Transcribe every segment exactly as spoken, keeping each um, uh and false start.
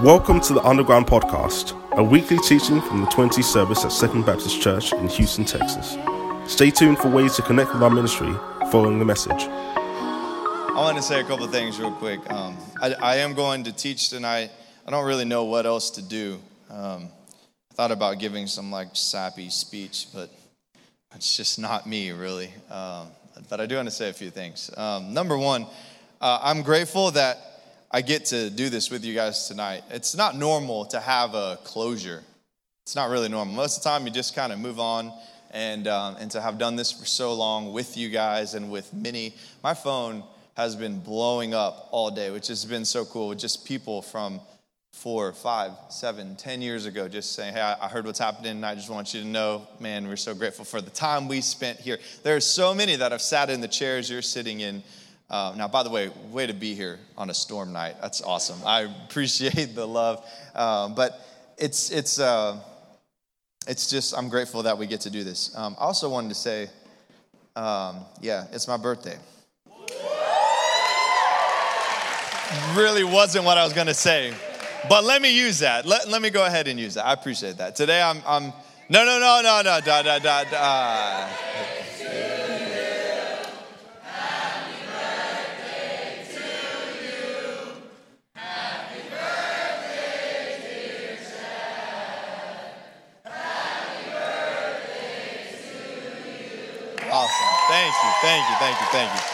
Welcome to the Underground Podcast, a weekly teaching from the twenties service at Second Baptist Church in Houston, Texas. Stay tuned for ways to connect with our ministry following the message. I want to say a couple things real quick. Um, I, I am going to teach tonight. I don't really know what else to do. Um, I thought about giving some like sappy speech, but it's just not me really. Um, but I do want to say a few things. Um, number one, uh, I'm grateful that I get to do this with you guys tonight. It's not normal to have a closure. It's not really normal. Most of the time, you just kind of move on, and um, and to have done this for so long with you guys and with many, my phone has been blowing up all day, which has been so cool. With just people from four, five, seven, ten years ago, just saying, "Hey, I heard what's happening, and I just want you to know, man, we're so grateful for the time we spent here." There are so many that have sat in the chairs you're sitting in. Uh, now, by the way, way to be here on a storm night. That's awesome. I appreciate the love. Um, but it's it's uh, it's just, I'm grateful that we get to do this. Um, I also wanted to say, um, yeah, it's my birthday. Really wasn't what I was going to say. But let me use that. Let, let me go ahead and use that. I appreciate that. Today I'm, I'm no, no, no, no, no, da, da, da, da. Awesome. Thank you, thank you, thank you, thank you.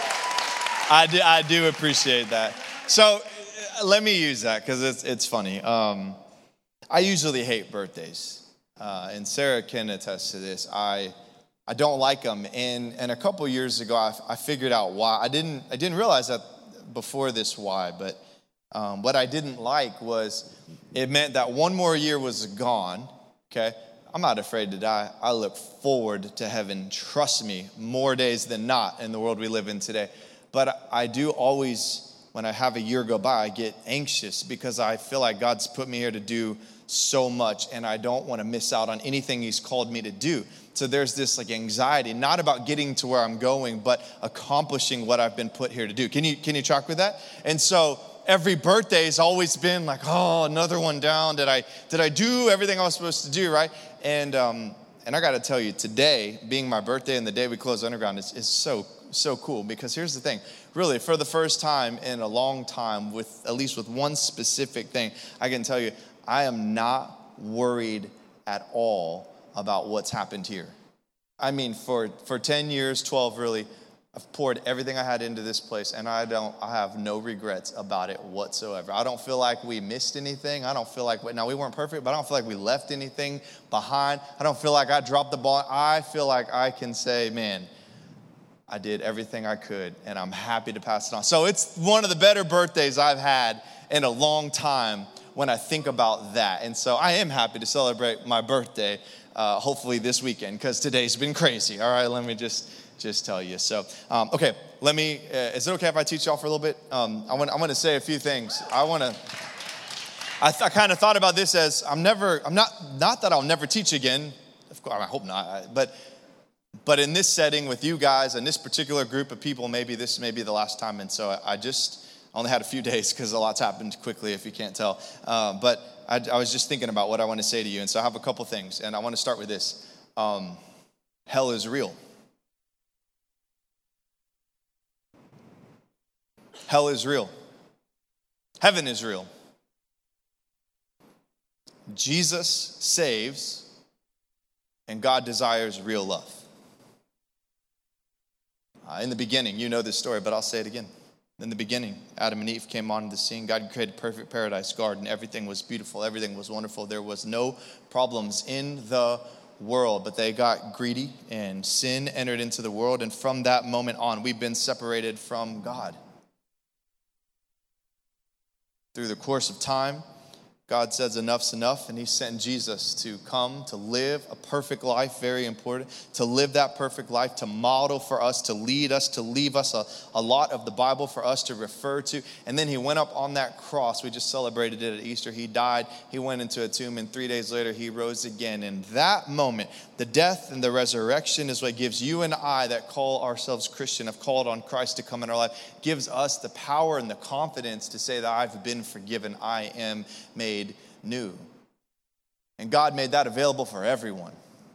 I do, I do appreciate that. So let me use that because it's it's funny. Um, I usually hate birthdays, uh, and Sarah can attest to this. I I don't like them, and and a couple years ago I, I figured out why. I didn't I didn't realize that before this why, but um, what I didn't like was it meant that one more year was gone. Okay. I'm not afraid to die. I look forward to heaven. Trust me, more days than not in the world we live in today. But I do always, when I have a year go by, I get anxious because I feel like God's put me here to do so much and I don't want to miss out on anything He's called me to do. So there's this like anxiety, not about getting to where I'm going, but accomplishing what I've been put here to do. Can you, can you track with that? And so every birthday has always been like, oh, another one down. Did I did I do everything I was supposed to do, right? And um, and I got to tell you, today, being my birthday and the day we close Underground is, is so, so cool. Because here's the thing. Really, for the first time in a long time, with at least with one specific thing, I can tell you, I am not worried at all about what's happened here. I mean, for, for ten years, twelve really, I've poured everything I had into this place, and I don't. I have no regrets about it whatsoever. I don't feel like we missed anything. I don't feel like, now we weren't perfect, but I don't feel like we left anything behind. I don't feel like I dropped the ball. I feel like I can say, man, I did everything I could, and I'm happy to pass it on. So it's one of the better birthdays I've had in a long time when I think about that. And so I am happy to celebrate my birthday, uh, hopefully this weekend, because today's been crazy. All right, let me just... Just tell you. So, um, okay, let me, uh, is it okay if I teach y'all for a little bit? Um, I want I want to say a few things. I want to, I, th- I kind of thought about this as I'm never, I'm not, not that I'll never teach again. Of course, I hope not. But, but in this setting with you guys and this particular group of people, maybe this may be the last time. And so I, I just only had a few days because a lot's happened quickly, if you can't tell. Uh, but I, I was just thinking about what I want to say to you. And so I have a couple things. And I want to start with this. Um, hell is real. Hell is real. Heaven is real. Jesus saves, and God desires real love. Uh, in the beginning, you know this story, but I'll say it again. In the beginning, Adam and Eve came onto the scene. God created a perfect paradise garden. Everything was beautiful. Everything was wonderful. There was no problems in the world, but they got greedy, and sin entered into the world. And from that moment on, we've been separated from God. Through the course of time, God says enough's enough, and He sent Jesus to come, to live a perfect life, very important, to live that perfect life, to model for us, to lead us, to leave us a, a lot of the Bible for us to refer to. And then He went up on that cross. We just celebrated it at Easter. He died. He went into a tomb, and three days later, He rose again. In that moment, the death and the resurrection is what gives you and I that call ourselves Christian, have called on Christ to come in our life, gives us the power and the confidence to say that I've been forgiven. I am made made new. And God made that available for everyone.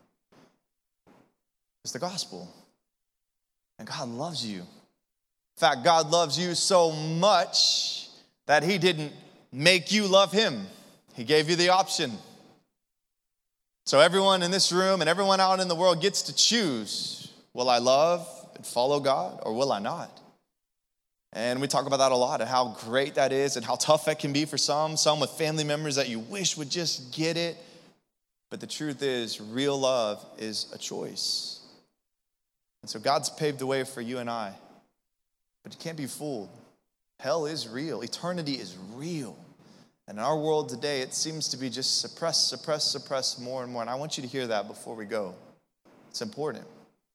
It's the gospel. And God loves you. In fact, God loves you so much that he didn't make you love him. He gave you the option. So everyone in this room and everyone out in the world gets to choose, will I love and follow God or will I not? And we talk about that a lot and how great that is and how tough that can be for some, some with family members that you wish would just get it. But the truth is, real love is a choice. And so God's paved the way for you and I. But you can't be fooled. Hell is real. Eternity is real. And in our world today, it seems to be just suppress, suppress, suppress more and more. And I want you to hear that before we go. It's important.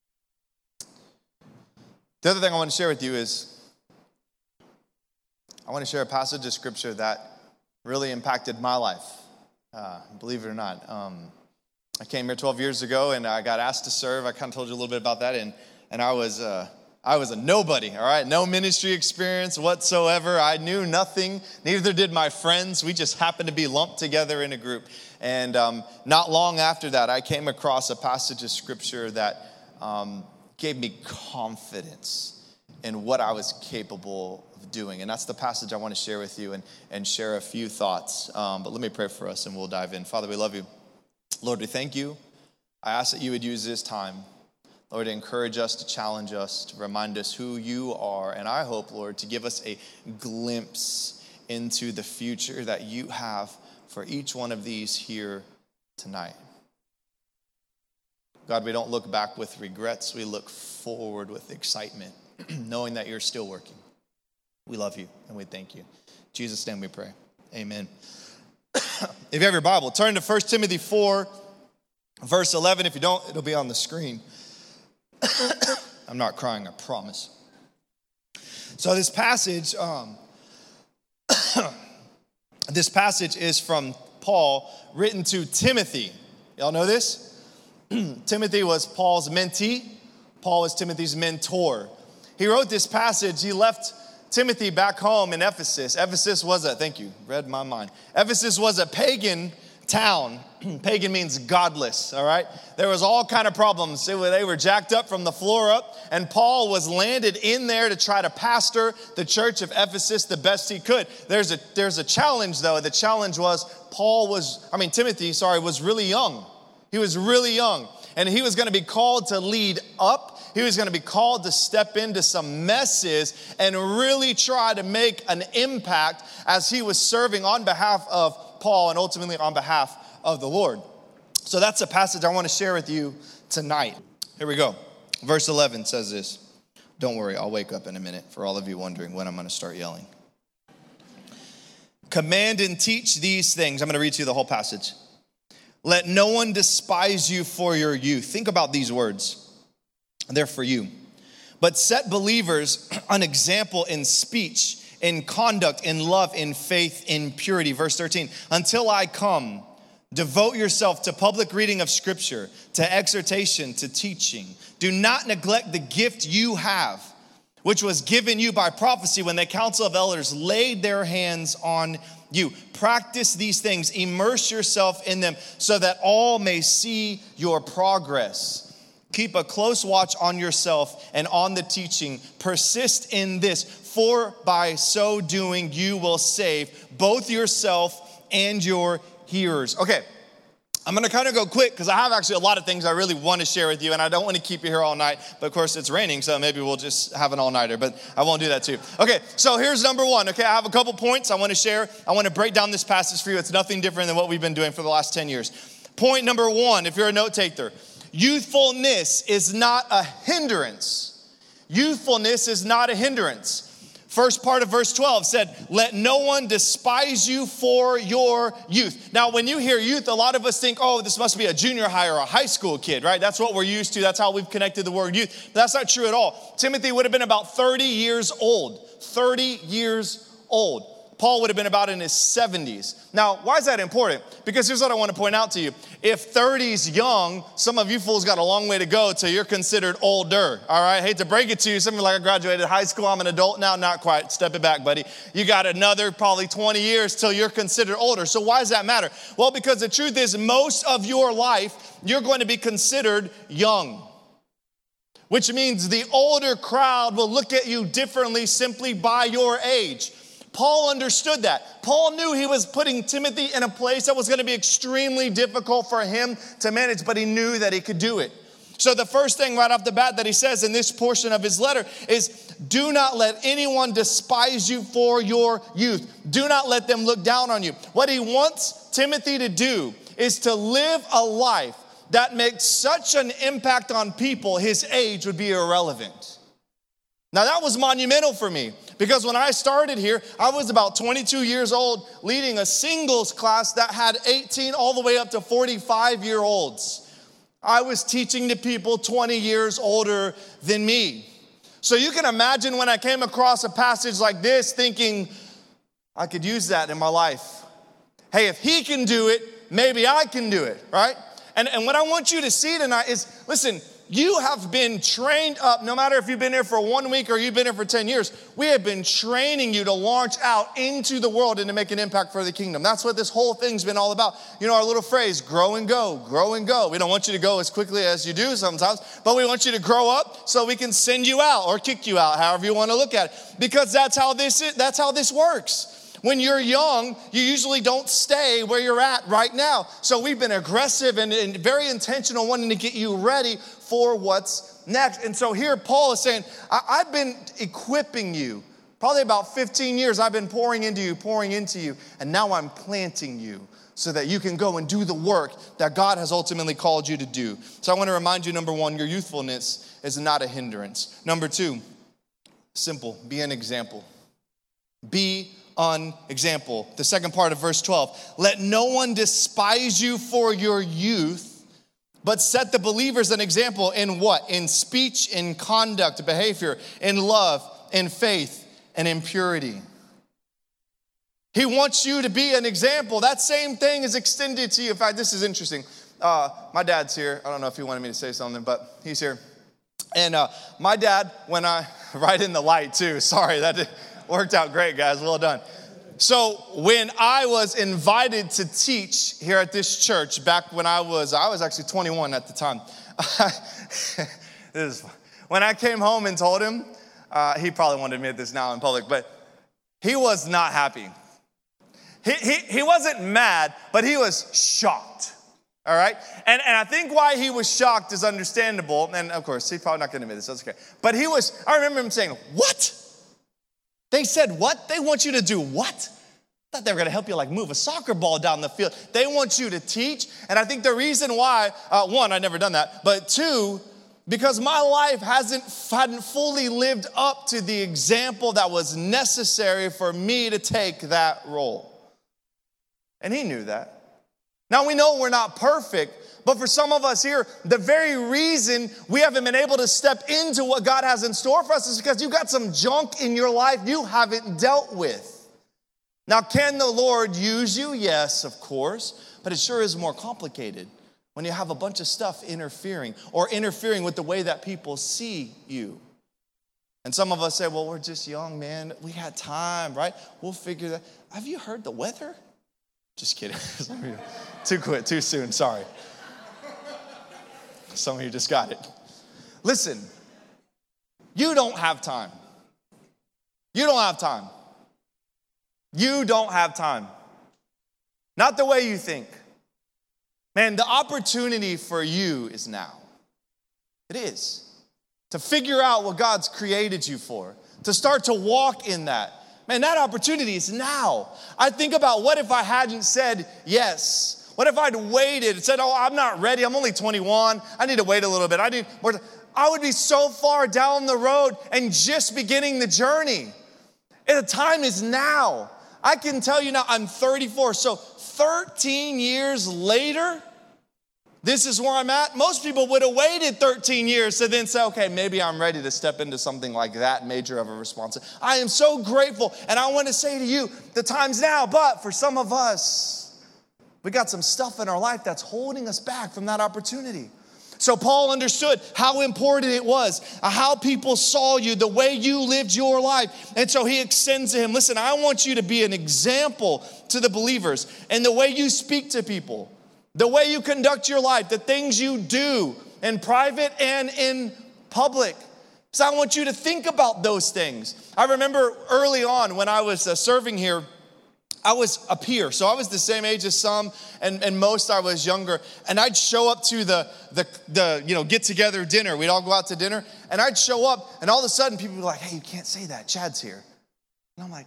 The other thing I want to share with you is I want to share a passage of scripture that really impacted my life. Uh, believe it or not. Um, I came here twelve years ago and I got asked to serve. I kind of told you a little bit about that. And, and I was... Uh, I was a nobody, all right? No ministry experience whatsoever. I knew nothing. Neither did my friends. We just happened to be lumped together in a group. And um, not long after that, I came across a passage of scripture that um, gave me confidence in what I was capable of doing. And that's the passage I want to share with you and, and share a few thoughts. Um, but let me pray for us and we'll dive in. Father, we love you. Lord, we thank you. I ask that you would use this time, Lord, to encourage us, to challenge us, to remind us who you are. And I hope, Lord, to give us a glimpse into the future that you have for each one of these here tonight. God, we don't look back with regrets. We look forward with excitement, knowing that you're still working. We love you and we thank you. In Jesus' name we pray. Amen. If you have your Bible, turn to First Timothy four, verse eleven. If you don't, it'll be on the screen. I'm not crying, I promise. So this passage, um, this passage is from Paul, written to Timothy. Y'all know this? Timothy was Paul's mentee. Paul was Timothy's mentor. He wrote this passage. He left Timothy back home in Ephesus. Ephesus was a, thank you, read my mind. Ephesus was a pagan town. Pagan means godless, all right? There was all kind of problems. They were, they were jacked up from the floor up, and Paul was landed in there to try to pastor the church of Ephesus the best he could. There's a, there's a challenge, though. The challenge was Paul was, I mean, Timothy, sorry, was really young. He was really young, and he was going to be called to lead up. He was going to be called to step into some messes and really try to make an impact as he was serving on behalf of Paul and ultimately on behalf of the Lord. So that's a passage I want to share with you tonight. Here we go. Verse eleven says this. Don't worry, I'll wake up in a minute for all of you wondering when I'm going to start yelling. Command and teach these things. I'm going to read to you the whole passage. Let no one despise you for your youth. Think about these words. They're for you. But set believers an example in speech, in conduct, in love, in faith, in purity. Verse thirteen, until I come, devote yourself to public reading of scripture, to exhortation, to teaching. Do not neglect the gift you have, which was given you by prophecy when the council of elders laid their hands on you. Practice these things, immerse yourself in them so that all may see your progress. Keep a close watch on yourself and on the teaching. Persist in this, for by so doing you will save both yourself and your hearers. Okay, I'm going to kind of go quick because I have actually a lot of things I really want to share with you, and I don't want to keep you here all night. But of course, it's raining, so maybe we'll just have an all-nighter, but I won't do that too. Okay, so here's number one. Okay, I have a couple points I want to share. I want to break down this passage for you. It's nothing different than what we've been doing for the last ten years. Point number one, if you're a note taker, youthfulness is not a hindrance. Youthfulness is not a hindrance. First part of verse twelve said, let no one despise you for your youth. Now, when you hear youth, a lot of us think, oh, this must be a junior high or a high school kid, right? That's what we're used to. That's how we've connected the word youth. But that's not true at all. Timothy would have been about thirty years old. thirty years old. Paul would have been about in his seventies. Now, why is that important? Because here's what I want to point out to you. If thirty's young, some of you fools got a long way to go till you're considered older, all right? I hate to break it to you. Some of you are like, I graduated high school, I'm an adult now. Not quite. Step it back, buddy. You got another probably twenty years till you're considered older. So why does that matter? Well, because the truth is most of your life, you're going to be considered young. Which means the older crowd will look at you differently simply by your age. Paul understood that. Paul knew he was putting Timothy in a place that was going to be extremely difficult for him to manage, but he knew that he could do it. So the first thing right off the bat that he says in this portion of his letter is, do not let anyone despise you for your youth. Do not let them look down on you. What he wants Timothy to do is to live a life that makes such an impact on people, his age would be irrelevant. Now that was monumental for me because when I started here, I was about twenty-two years old leading a singles class that had eighteen all the way up to forty-five year olds. I was teaching to people twenty years older than me. So you can imagine when I came across a passage like this thinking, I could use that in my life. Hey, if he can do it, maybe I can do it, right? And, and what I want you to see tonight is, listen, you have been trained up, no matter if you've been here for one week or you've been here for ten years, we have been training you to launch out into the world and to make an impact for the kingdom. That's what this whole thing's been all about. You know, our little phrase, grow and go, grow and go. We don't want you to go as quickly as you do sometimes, but we want you to grow up so we can send you out or kick you out, however you want to look at it. Because that's how this is, that's how this works. When you're young, you usually don't stay where you're at right now. So we've been aggressive and, and very intentional wanting to get you ready for what's next. And so here Paul is saying, I, I've been equipping you. Probably about fifteen years I've been pouring into you, pouring into you. And now I'm planting you so that you can go and do the work that God has ultimately called you to do. So I want to remind you, number one, your youthfulness is not a hindrance. Number two, simple, be an example. Be an example. The second part of verse twelve, let no one despise you for your youth, but set the believers an example in what? In speech, in conduct, behavior, in love, in faith, and in purity. He wants you to be an example. That same thing is extended to you. In fact, this is interesting. Uh, my dad's here. I don't know if he wanted me to say something, but he's here. And uh, my dad, when I, right in the light too, sorry, that did, worked out great, guys. Well done. So when I was invited to teach here at this church, back when I was, I was actually twenty-one at the time. This is fun. When I came home and told him, uh, he probably won't admit this now in public, but he was not happy. He, he, he wasn't mad, but he was shocked. All right? And, and I think why he was shocked is understandable. And of course, he's probably not going to admit this. That's okay. But he was, I remember him saying, what? They said what? They want you to do what? I thought they were going to help you like move a soccer ball down the field. They want you to teach. And I think the reason why, uh, one, I've never done that. But two, because my life hasn't hadn't fully lived up to the example that was necessary for me to take that role. And he knew that. Now we know we're not perfect. But for some of us here, the very reason we haven't been able to step into what God has in store for us is because you've got some junk in your life you haven't dealt with. Now, can the Lord use you? Yes, of course. But it sure is more complicated when you have a bunch of stuff interfering or interfering with the way that people see you. And some of us say, well, we're just young, man. We got time, right? We'll figure that. Have you heard the weather? Just kidding. Too quick, too soon, sorry. Some of you just got it. Listen, you don't have time. You don't have time. You don't have time. Not the way you think. Man, the opportunity for you is now. It is. To figure out what God's created you for. To start to walk in that. Man, that opportunity is now. I think about what if I hadn't said yes. What if I'd waited and said, oh, I'm not ready. I'm only twenty-one. I need to wait a little bit. I need more time. I would be so far down the road and just beginning the journey. And the time is now. I can tell you now, I'm thirty-four. So thirteen years later, This is where I'm at. Most people would have waited thirteen years to then say, okay, maybe I'm ready to step into something like that major of a responsibility. I am so grateful, and I want to say to you, the time's now, but for some of us, we got some stuff in our life that's holding us back from that opportunity. So Paul understood how important it was, how people saw you, the way you lived your life. And so he extends to him, listen, I want you to be an example to the believers in the way you speak to people, the way you conduct your life, the things you do in private and in public. So I want you to think about those things. I remember early on when I was uh, serving here, I was a peer, so I was the same age as some, and, and most I was younger. And I'd show up to the, the, the you know, get-together dinner. We'd all go out to dinner, and I'd show up, and all of a sudden people would be like, hey, you can't say that, Chad's here. And I'm like,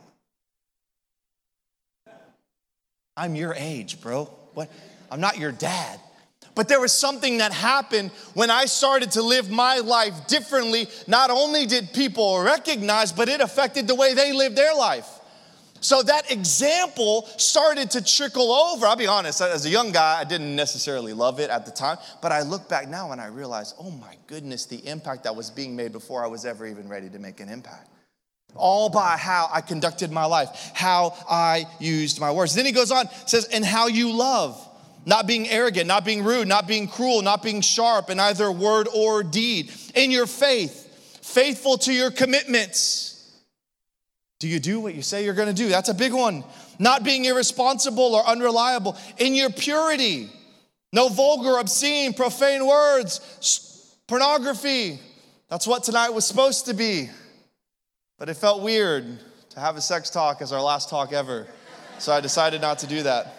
I'm your age, bro. What? I'm not your dad. But there was something that happened when I started to live my life differently. Not only did people recognize, but it affected the way they lived their life. So that example started to trickle over. I'll be honest, as a young guy, I didn't necessarily love it at the time. But I look back now and I realize, oh my goodness, the impact that was being made before I was ever even ready to make an impact. All by how I conducted my life, how I used my words. Then he goes on, says, and how you love. Not being arrogant, not being rude, not being cruel, not being sharp in either word or deed. In your faith, faithful to your commitments. Do you do what you say you're going to do? That's a big one. Not being irresponsible or unreliable. In your purity, no vulgar, obscene, profane words, pornography. That's what tonight was supposed to be. But it felt weird to have a sex talk as our last talk ever. So I decided not to do that.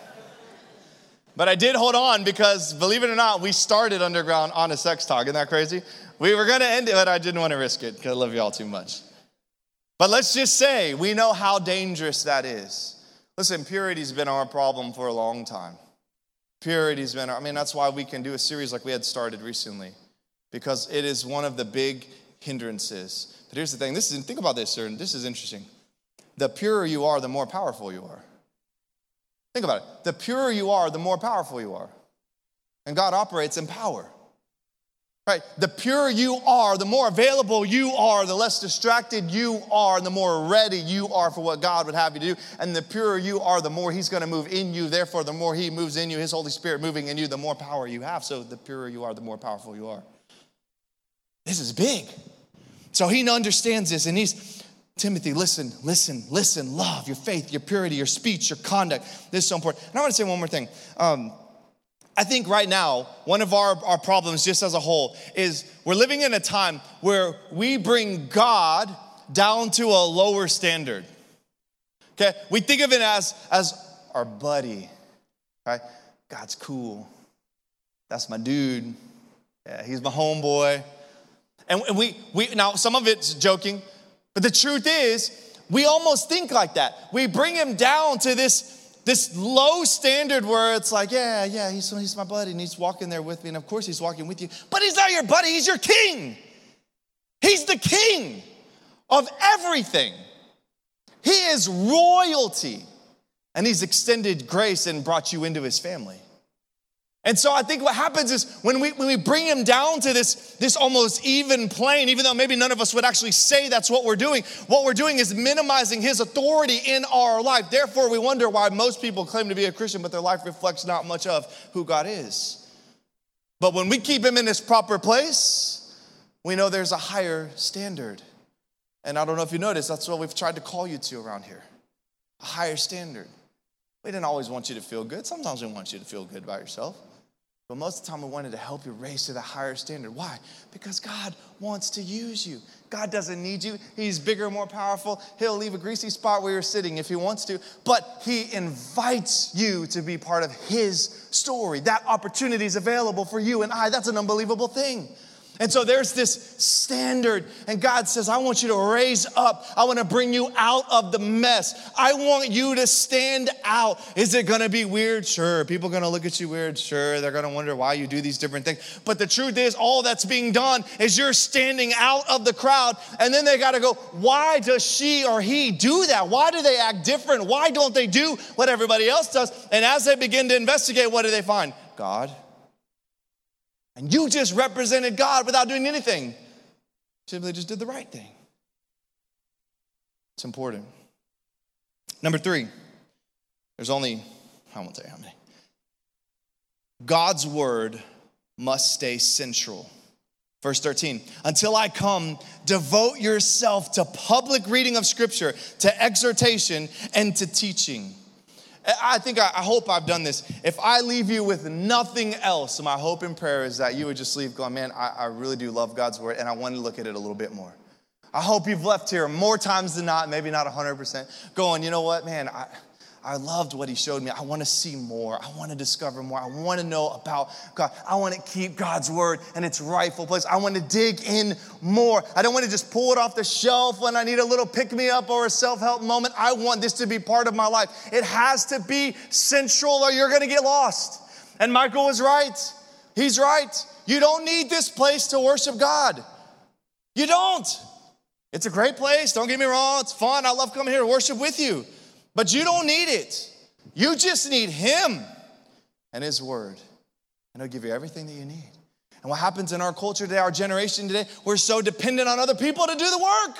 But I did hold on because, believe it or not, we started Underground on a sex talk. Isn't that crazy? We were going to end it, but I didn't want to risk it because I love you all too much. But let's just say we know how dangerous that is. Listen, purity's been our problem for a long time. Purity's been, our, I mean, that's why we can do a series like we had started recently, because it is one of the big hindrances. But here's the thing, this is, think about this, sir, and this is interesting. The purer you are, the more powerful you are. Think about it. The purer you are, the more powerful you are. And God operates in power. Right? The purer you are, the more available you are, the less distracted you are, and the more ready you are for what God would have you do. And the purer you are, the more he's going to move in you. Therefore, the more he moves in you, his Holy Spirit moving in you, the more power you have. So the purer you are, the more powerful you are. This is big. So he understands this, and he's, Timothy, listen, listen, listen, love, your faith, your purity, your speech, your conduct. This is so important. And I want to say one more thing. Um, I think right now, one of our, our problems just as a whole is we're living in a time where we bring God down to a lower standard. Okay? We think of it as, as our buddy, right? God's cool. That's my dude. Yeah, he's my homeboy. And we, we now some of it's joking, but the truth is, we almost think like that. We bring him down to this This low standard where it's like, yeah, yeah, he's, he's my buddy and he's walking there with me. And of course he's walking with you. But he's not your buddy, he's your king. He's the king of everything. He is royalty. And he's extended grace and brought you into his family. And so I think what happens is when we when we bring him down to this, this almost even plane, even though maybe none of us would actually say that's what we're doing, what we're doing is minimizing his authority in our life. Therefore, we wonder why most people claim to be a Christian, but their life reflects not much of who God is. But when we keep him in his proper place, we know there's a higher standard. And I don't know if you noticed, that's what we've tried to call you to around here. A higher standard. We didn't always want you to feel good. Sometimes we want you to feel good about yourself. But most of the time, we wanted to help you raise to the higher standard. Why? Because God wants to use you. God doesn't need you. He's bigger, more powerful. He'll leave a greasy spot where you're sitting if he wants to. But he invites you to be part of his story. That opportunity is available for you and I. That's an unbelievable thing. And so there's this standard, and God says, I want you to raise up. I want to bring you out of the mess. I want you to stand out. Is it going to be weird? Sure. People are going to look at you weird? Sure. They're going to wonder why you do these different things. But the truth is, all that's being done is you're standing out of the crowd, and then they got to go, why does she or he do that? Why do they act different? Why don't they do what everybody else does? And as they begin to investigate, what do they find? God. and you just represented God without doing anything. You simply just did the right thing. It's important. Number three, there's only, I won't tell you how many. God's word must stay central. Verse thirteen, until I come, devote yourself to public reading of Scripture, to exhortation, and to teaching. I think, I hope I've done this. If I leave you with nothing else, my hope and prayer is that you would just leave going, man, I, I really do love God's word, and I want to look at it a little bit more. I hope you've left here more times than not, maybe not one hundred percent, going, you know what, man, I, I loved what he showed me. I want to see more. I want to discover more. I want to know about God. I want to keep God's word in its rightful place. I want to dig in more. I don't want to just pull it off the shelf when I need a little pick-me-up or a self-help moment. I want this to be part of my life. It has to be central or you're going to get lost. And Michael was right. He's right. You don't need this place to worship God. You don't. It's a great place. Don't get me wrong. It's fun. I love coming here to worship with you. But you don't need it. You just need him and his word. And he'll give you everything that you need. And what happens in our culture today, our generation today, we're so dependent on other people to do the work.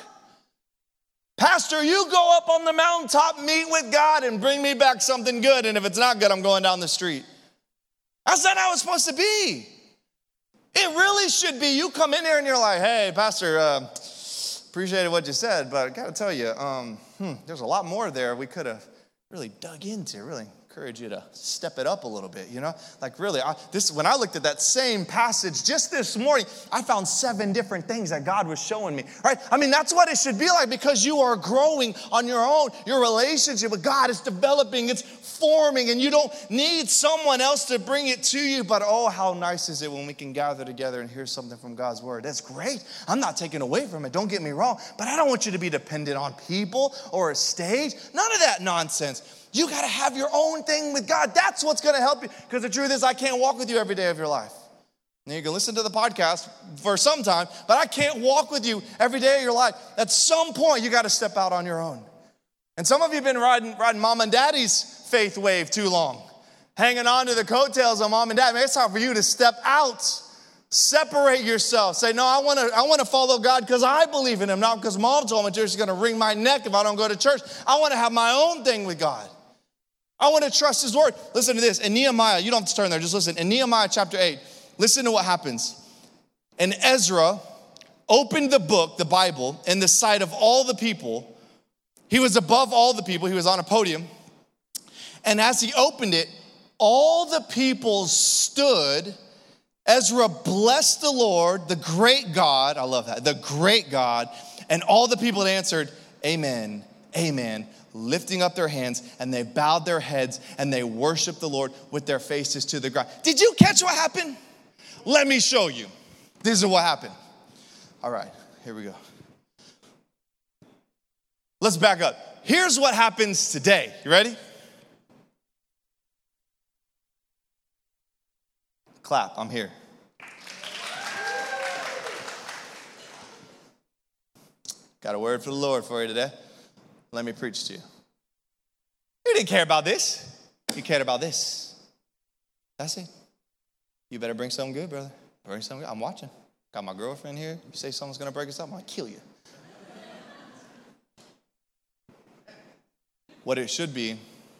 Pastor, you go up on the mountaintop, meet with God, and bring me back something good. And if it's not good, I'm going down the street. That's not how it's supposed to be. It really should be. You come in here and you're like, hey, Pastor, uh, appreciated what you said, but I got to tell you, um, hmm, there's a lot more there we could have really dug into. Really encourage you to step it up a little bit, you know? Like really, I, this when I looked at that same passage just this morning, I found seven different things that God was showing me, right? I mean, that's what it should be like because you are growing on your own. Your relationship with God is developing, it's forming, and you don't need someone else to bring it to you. But oh, how nice is it when we can gather together and hear something from God's word. That's great. I'm not taking away from it. Don't get me wrong. But I don't want you to be dependent on people or a stage. None of that nonsense. You got to have your own thing with God. That's what's going to help you. Because the truth is, I can't walk with you every day of your life. Now, you can listen to the podcast for some time, but I can't walk with you every day of your life. At some point, you got to step out on your own. And some of you have been riding, riding mom and daddy's faith wave too long, hanging on to the coattails of mom and dad. Man, it's time for you to step out. Separate yourself. Say, no, I want to I want to follow God because I believe in him, not because mom told me church is going to wring my neck if I don't go to church. I want to have my own thing with God. I want to trust his word. Listen to this. In Nehemiah, you don't have to turn there, just listen. In Nehemiah chapter eight, listen to what happens. And Ezra opened the book, the Bible, in the sight of all the people. He was above all the people. He was on a podium. And as he opened it, all the people stood. Ezra blessed the Lord, the great God. I love that. The great God. And all the people answered, amen, amen, lifting up their hands, and they bowed their heads and they worshiped the Lord with their faces to the ground. Did you catch what happened? Let me show you. This is what happened. All right, here we go. Let's back up. Here's what happens today. You ready? Clap, I'm here. Got a word for the Lord for you today. Let me preach to you. You didn't care about this. You cared about this. That's it. You better bring something good, brother. Bring something good. I'm watching. Got my girlfriend here. You say someone's going to break us up, I'm going to kill you. What it should be,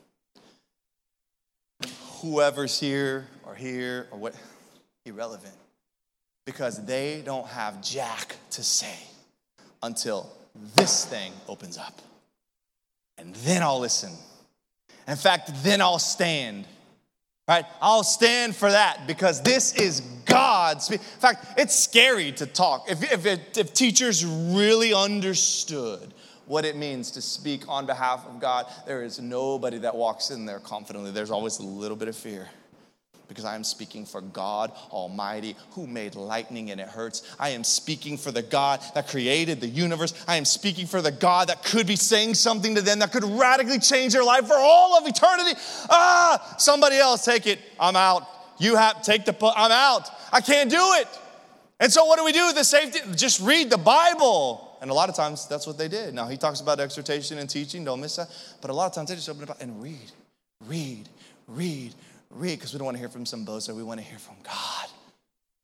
whoever's here or here or what, irrelevant. Because they don't have jack to say until this thing opens up. And then I'll listen. In fact, then I'll stand. Right? I'll stand for that because this is God's. In fact, it's scary to talk. If, if, it, if teachers really understood what it means to speak on behalf of God, there is nobody that walks in there confidently. There's always a little bit of fear. Because I am speaking for God Almighty, who made lightning and it hurts. I am speaking for the God that created the universe. I am speaking for the God that could be saying something to them that could radically change their life for all of eternity. Ah, somebody else take it. I'm out. You have, take the, I'm out. I can't do it. And so what do we do? The safety, just read the Bible. And a lot of times that's what they did. Now he talks about exhortation and teaching. Don't miss that. But a lot of times they just open it up and read, read, read, read, because we don't want to hear from some bozo. We want to hear from God.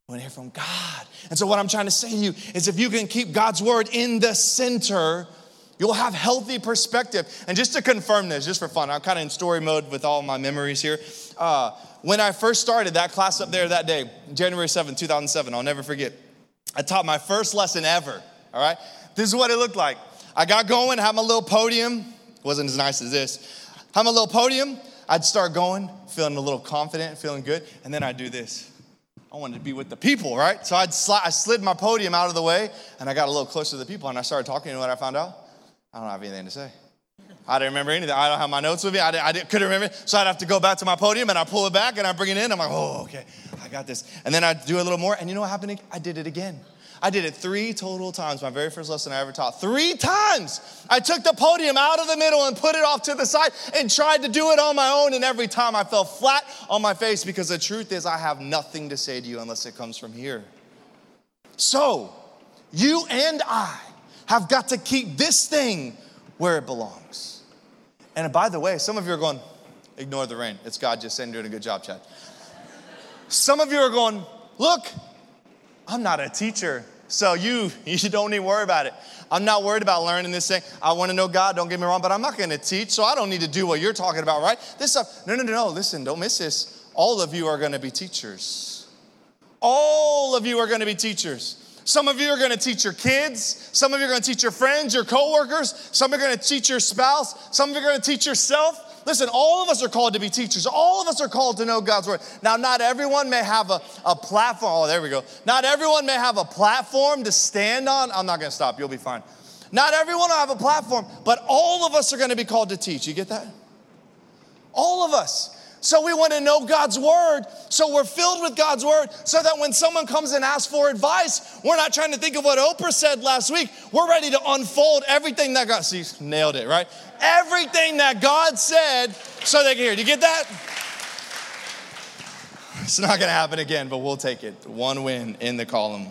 We want to hear from God. And so what I'm trying to say to you is if you can keep God's word in the center, you'll have healthy perspective. And just to confirm this, just for fun, I'm kind of in story mode with all my memories here. Uh, when I first started that class up there that day, January seventh, two thousand seven, I'll never forget. I taught my first lesson ever, all right? This is what it looked like. I got going, had my little podium. Wasn't as nice as this. Had my little podium. I'd start going, feeling a little confident, feeling good. And then I'd do this. I wanted to be with the people, right? So I'd sli- I slid my podium out of the way, and I got a little closer to the people, and I started talking. You know what I found out? I don't have anything to say. I didn't remember anything. I don't have my notes with me. I, didn't, I didn't, couldn't remember. So I'd have to go back to my podium, and I pull it back, and I bring it in. I'm like, oh, okay, I got this. And then I'd do a little more, and you know what happened? I did it again. I did it three total times, my very first lesson I ever taught. Three times I took the podium out of the middle and put it off to the side and tried to do it on my own. And every time I fell flat on my face because the truth is I have nothing to say to you unless it comes from here. So you and I have got to keep this thing where it belongs. And by the way, some of you are going, ignore the rain. It's God just saying doing a good job, Chad. Some of you are going, look, I'm not a teacher, so you, you don't need to worry about it. I'm not worried about learning this thing. I want to know God, don't get me wrong, but I'm not going to teach, so I don't need to do what you're talking about, right? This stuff, no, no, no, no, listen, don't miss this. All of you are going to be teachers. All of you are going to be teachers. Some of you are going to teach your kids. Some of you are going to teach your friends, your coworkers. Some are going to teach your spouse. Some of you are going to teach yourself. Listen, all of us are called to be teachers. All of us are called to know God's word. Now, not everyone may have a, a platform. Oh, there we go. Not everyone may have a platform to stand on. I'm not going to stop. You'll be fine. Not everyone will have a platform, but all of us are going to be called to teach. You get that? All of us. So we want to know God's word, so we're filled with God's word, so that when someone comes and asks for advice, we're not trying to think of what Oprah said last week. We're ready to unfold everything that God, see, nailed it, right? Everything that God said so they can hear. Do you get that? It's not going to happen again, but we'll take it. One win in the column.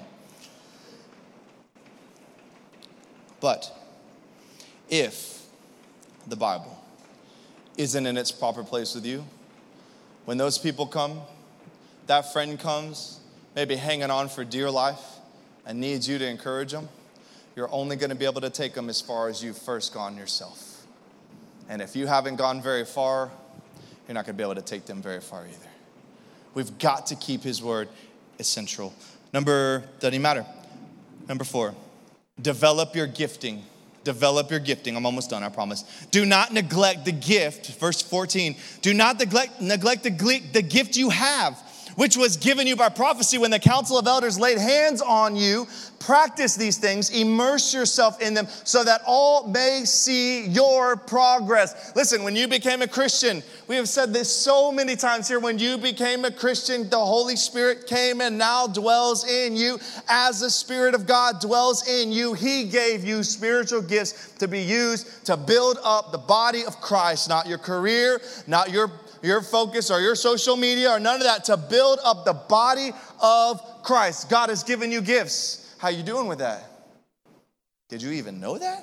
But if the Bible isn't in its proper place with you, when those people come, that friend comes, maybe hanging on for dear life and needs you to encourage them, you're only going to be able to take them as far as you've first gone yourself. And if you haven't gone very far, you're not going to be able to take them very far either. We've got to keep his word essential. Number, doesn't even matter. Number four, develop your gifting. Develop your gifting. I'm almost done, I promise. Do not neglect the gift, verse fourteen. Do not neglect, neglect the, the gift you have, which was given you by prophecy when the council of elders laid hands on you. Practice these things, immerse yourself in them so that all may see your progress. Listen, when you became a Christian, we have said this so many times here, when you became a Christian, the Holy Spirit came and now dwells in you. As the Spirit of God dwells in you, he gave you spiritual gifts to be used to build up the body of Christ, not your career, not your your focus or your social media or none of that, to build up the body of Christ. God has given you gifts. How you doing with that? Did you even know that?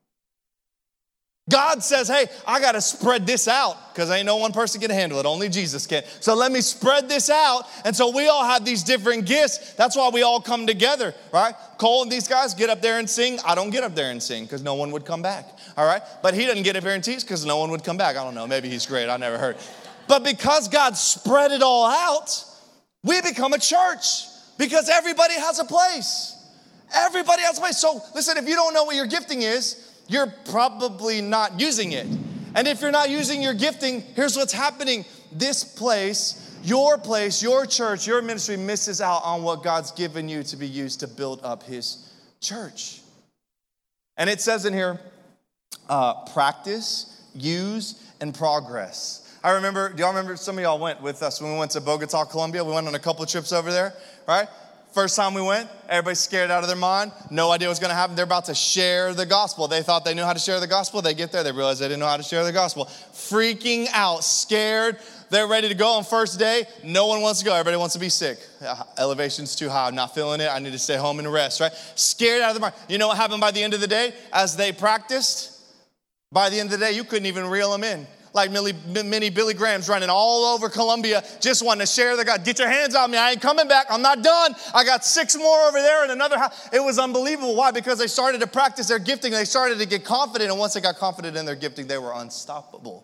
God says, hey, I got to spread this out because ain't no one person can handle it. Only Jesus can. So let me spread this out. And so we all have these different gifts. That's why we all come together, right? Cole and these guys get up there and sing. I don't get up there and sing because no one would come back, all right? But he doesn't get up here and teach because no one would come back. I don't know. Maybe he's great. I never heard. But because God spread it all out, we become a church because everybody has a place. Everybody has a place. So listen, if you don't know what your gifting is, you're probably not using it. And if you're not using your gifting, here's what's happening. This place, your place, your church, your ministry misses out on what God's given you to be used to build up his church. And it says in here, uh, practice, use, and progress. I remember, do y'all remember, some of y'all went with us when we went to Bogota, Colombia. We went on a couple of trips over there, right? First time we went, everybody's scared out of their mind. No idea what's going to happen. They're about to share the gospel. They thought they knew how to share the gospel. They get there, they realize they didn't know how to share the gospel. Freaking out, scared. They're ready to go on first day. No one wants to go. Everybody wants to be sick. Elevation's too high. I'm not feeling it. I need to stay home and rest, right? Scared out of their mind. You know what happened by the end of the day? As they practiced, by the end of the day, you couldn't even reel them in. like mini, mini Billy Grahams running all over Colombia, just wanting to share the God. Get your hands on me. I ain't coming back. I'm not done. I got six more over there and another house. It was unbelievable. Why? Because they started to practice their gifting. They started to get confident. And once they got confident in their gifting, they were unstoppable.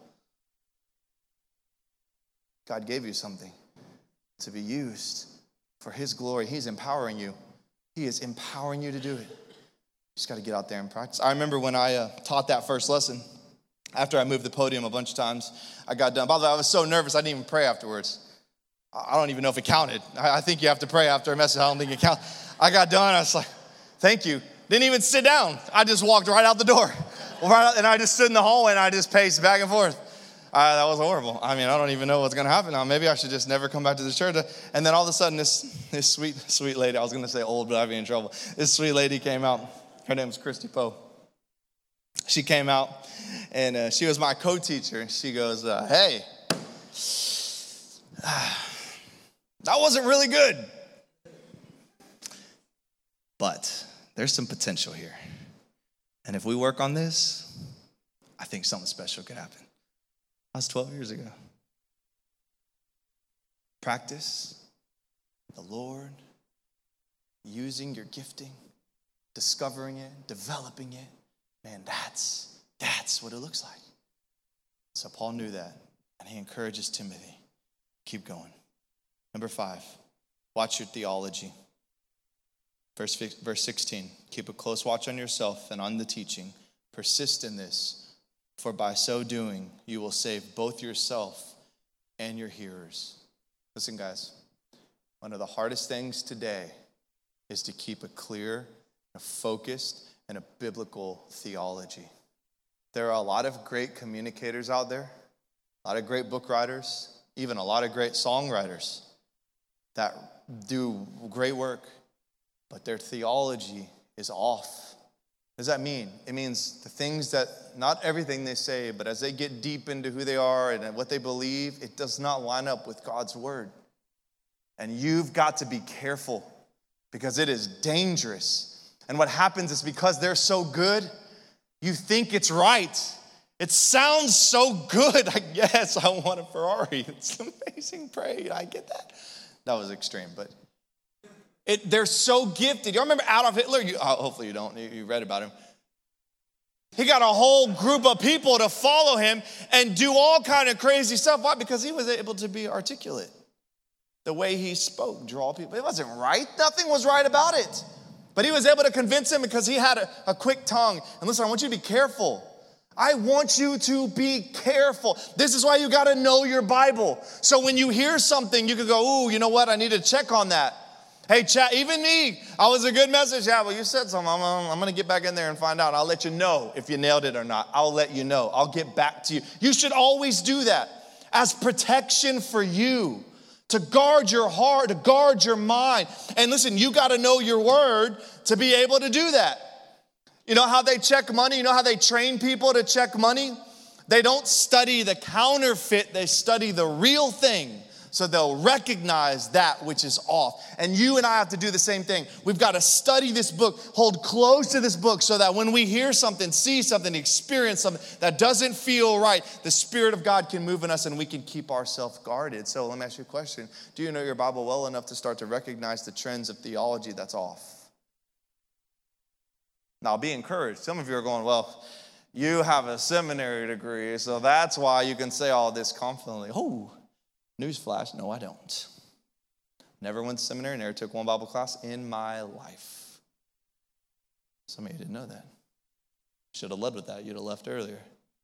God gave you something to be used for his glory. He's empowering you. He is empowering you to do it. You just got to get out there and practice. I remember when I uh, taught that first lesson, after I moved the podium a bunch of times, I got done. By the way, I was so nervous, I didn't even pray afterwards. I don't even know if it counted. I think you have to pray after a message. I don't think it counts. I got done. I was like, thank you. Didn't even sit down. I just walked right out the door. Right out, and I just stood in the hallway and I just paced back and forth. Uh, that was horrible. I mean, I don't even know what's going to happen now. Maybe I should just never come back to the church. And then all of a sudden, this this sweet, sweet lady, I was going to say old, but I'd be in trouble. This sweet lady came out. Her name was Christy Poe. She came out, and uh, she was my co-teacher. She goes, uh, hey, that wasn't really good. But there's some potential here. And if we work on this, I think something special could happen. That was twelve years ago. Practice the Lord, using your gifting, discovering it, developing it. Man, that's, that's what it looks like. So Paul knew that, and he encourages Timothy, keep going. Number five, watch your theology. Verse, verse sixteen, keep a close watch on yourself and on the teaching. Persist in this. For by so doing, you will save both yourself and your hearers. Listen, guys, one of the hardest things today is to keep a clear, a focused, and a biblical theology. There are a lot of great communicators out there, a lot of great book writers, even a lot of great songwriters that do great work, but their theology is off. What does that mean? It means the things that, not everything they say, but as they get deep into who they are and what they believe, it does not line up with God's word. And you've got to be careful because it is dangerous. And what happens is because they're so good, you think it's right. It sounds so good. I guess I want a Ferrari. It's amazing. Pray. I get that. That was extreme, but It, they're so gifted. You remember Adolf Hitler? You, oh, hopefully you don't. You, you read about him. He got a whole group of people to follow him and do all kind of crazy stuff. Why? Because he was able to be articulate. The way he spoke, draw people. It wasn't right. Nothing was right about it. But he was able to convince him because he had a, a quick tongue. And listen, I want you to be careful. I want you to be careful. This is why you got to know your Bible. So when you hear something, you can go, ooh, you know what? I need to check on that. Hey, chat, even me, I was a good message. Yeah, well, you said something. I'm, I'm going to get back in there and find out. I'll let you know if you nailed it or not. I'll let you know. I'll get back to you. You should always do that as protection for you, to guard your heart, to guard your mind. And listen, you got to know your word to be able to do that. You know how they check money? You know how they train people to check money? They don't study the counterfeit. They study the real thing. So they'll recognize that which is off. And you and I have to do the same thing. We've got to study this book, hold close to this book so that when we hear something, see something, experience something that doesn't feel right, the Spirit of God can move in us and we can keep ourselves guarded. So let me ask you a question. Do you know your Bible well enough to start to recognize the trends of theology that's off? Now, be encouraged. Some of you are going, well, you have a seminary degree, so that's why you can say all this confidently. Oh, newsflash, no, I don't. Never went to seminary, never took one Bible class in my life. Some of you didn't know that. Should have led with that. You'd have left earlier.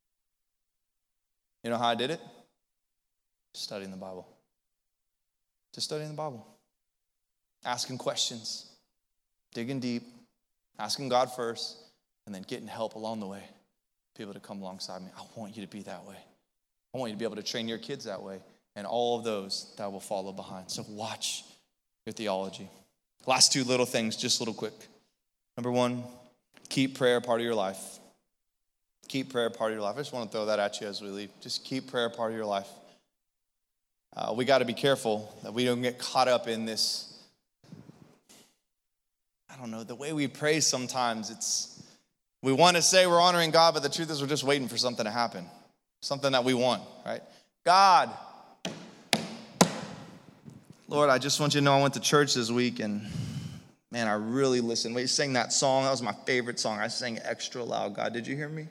You know how I did it? Studying the Bible. Just studying the Bible. Asking questions. Digging deep. Asking God first. And then getting help along the way. People to come alongside me. I want you to be that way. I want you to be able to train your kids that way. And all of those that will follow behind. So watch your theology. Last two little things, just a little quick. Number one, keep prayer part of your life. Keep prayer part of your life. I just want to throw that at you as we leave. Just keep prayer part of your life. Uh, we got to be careful that we don't get caught up in this. I don't know, the way we pray sometimes, it's, we want to say we're honoring God, but the truth is we're just waiting for something to happen. something that we want, right? God, Lord, I just want you to know I went to church this week and man, I really listened. When you sang that song, that was my favorite song. I sang extra loud. God, did you hear me?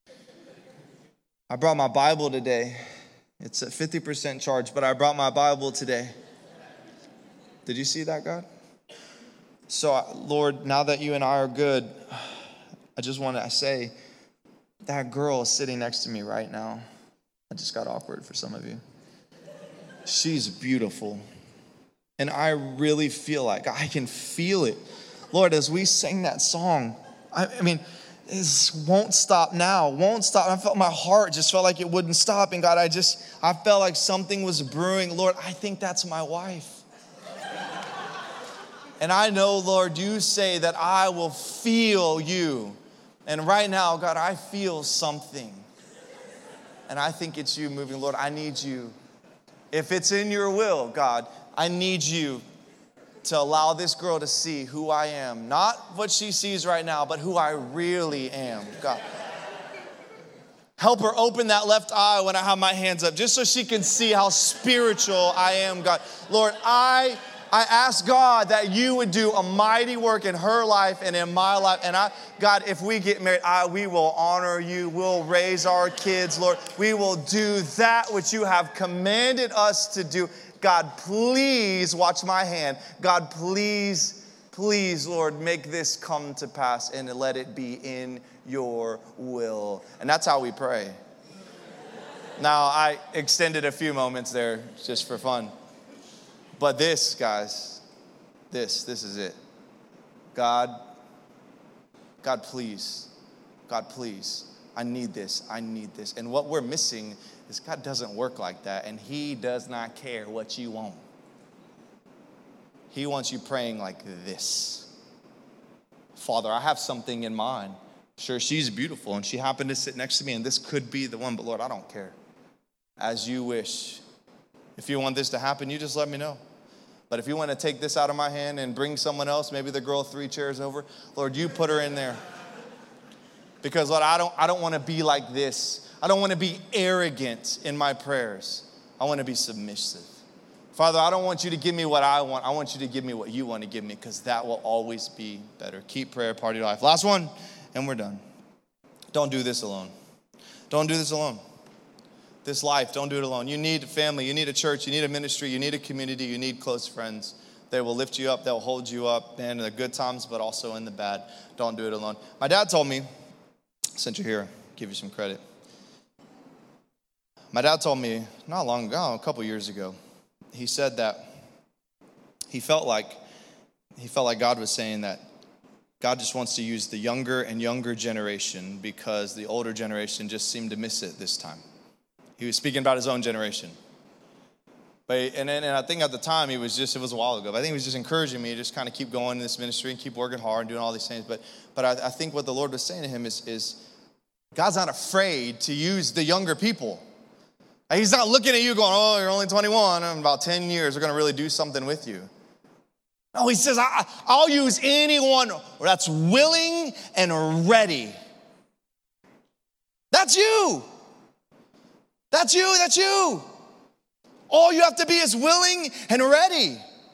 I brought my Bible today. It's at fifty percent charge, but I brought my Bible today. Did you see that, God? So, Lord, now that you and I are good, I just want to say, that girl is sitting next to me right now. I just got awkward for some of you. She's beautiful. And I really feel like, I can feel it. Lord, as we sang that song, I, I mean, this won't stop now, won't stop. I felt my heart just felt like it wouldn't stop. And God, I just, I felt like something was brewing. Lord, I think that's my wife. And I know, Lord, you say that I will feel you. And right now, God, I feel something. And I think it's you moving. Lord, I need you. If it's in your will, God, I need you to allow this girl to see who I am. Not what she sees right now, but who I really am, God. Help her open that left eye when I have my hands up, just so she can see how spiritual I am, God. Lord, I I ask God that you would do a mighty work in her life and in my life. And I, God, if we get married, I, we will honor you. We'll raise our kids, Lord. We will do that which you have commanded us to do. God, please watch my hand. God, please, please, Lord, make this come to pass and let it be in your will. And that's how we pray. Now, I extended a few moments there just for fun. But this, guys, this, this is it. God, God, please, God, please, I need this, I need this. And what we're missing is God doesn't work like that, and he does not care what you want. He wants you praying like this. Father, I have something in mind. Sure, she's beautiful, and she happened to sit next to me, and this could be the one, but Lord, I don't care. As you wish. If you want this to happen, you just let me know. But if you want to take this out of my hand and bring someone else, maybe the girl three chairs over, Lord, you put her in there. Because, Lord, I don't, I don't want to be like this. I don't want to be arrogant in my prayers. I want to be submissive. Father, I don't want you to give me what I want. I want you to give me what you want to give me, because that will always be better. Keep prayer part of your life. Last one, and we're done. Don't do this alone. Don't do this alone. This life, don't do it alone. You need a family, you need a church, you need a ministry, you need a community, you need close friends. They will lift you up, they'll hold you up, man, in the good times, but also in the bad. Don't do it alone. My dad told me, since you're here, give you some credit. My dad told me not long ago, a couple years ago, he said that he felt like he felt like God was saying that God just wants to use the younger and younger generation because the older generation just seemed to miss it this time. He was speaking about his own generation. But, and, and I think at the time, he was just, it was a while ago, but I think he was just encouraging me to just kind of keep going in this ministry and keep working hard and doing all these things. But but I, I think what the Lord was saying to him is, is God's not afraid to use the younger people. He's not looking at you going, oh, you're only twenty-one, and in about ten years, we're going to really do something with you. No, he says, I, I'll use anyone that's willing and ready. That's you. That's you, that's you. All you have to be is willing and ready.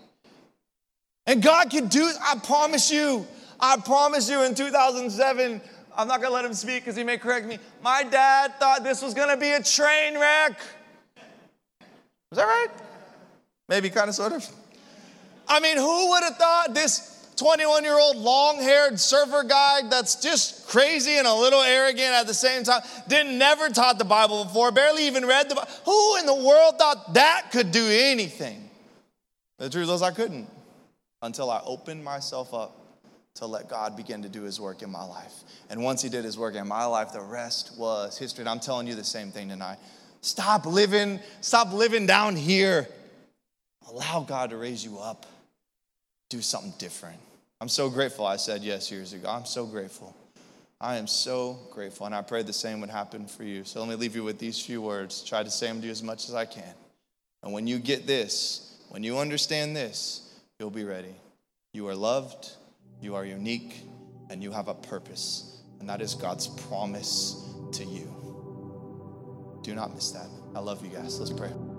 And God can do it, I promise you. I promise you in two thousand seven, I'm not going to let him speak because he may correct me. My dad thought this was going to be a train wreck. Was that right? Maybe, kind of, sort of. I mean, who would have thought this twenty-one-year-old long-haired surfer guy that's just crazy and a little arrogant at the same time, didn't never taught the Bible before, barely even read the Bible. Who in the world thought that could do anything? The truth is I couldn't until I opened myself up to let God begin to do his work in my life. And once he did his work in my life, the rest was history. And I'm telling you the same thing tonight. Stop living, stop living down here. Allow God to raise you up. Do something different. I'm so grateful I said yes years ago. I'm so grateful. I am so grateful. And I pray the same would happen for you. So let me leave you with these few words. Try to say them to you as much as I can. And when you get this, when you understand this, you'll be ready. You are loved, you are unique, and you have a purpose. And that is God's promise to you. Do not miss that. I love you guys. Let's pray.